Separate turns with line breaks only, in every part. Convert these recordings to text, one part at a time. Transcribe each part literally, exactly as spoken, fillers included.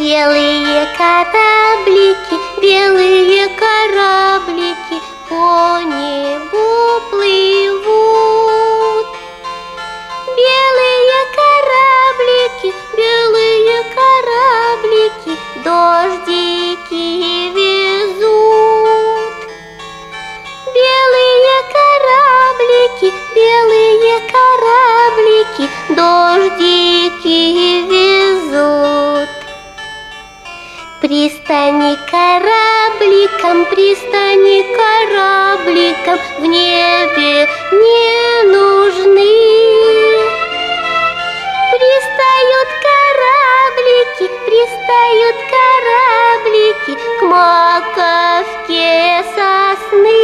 Белые кораблики, белые кораблики по небу плывут. Белые кораблики, белые кораблики дождики везут. Белые кораблики, белые кораблики дождики везут. Пристани корабликом, пристани корабликом, в небе не нужны. Пристают кораблики, пристают кораблики к маковке сосны.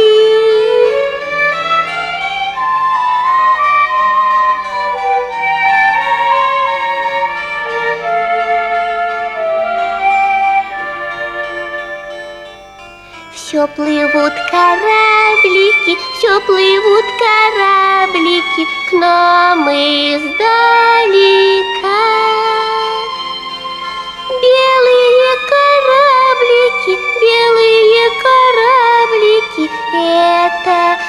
Все плывут кораблики, все плывут кораблики к нам издалека. Белые кораблики, белые кораблики, это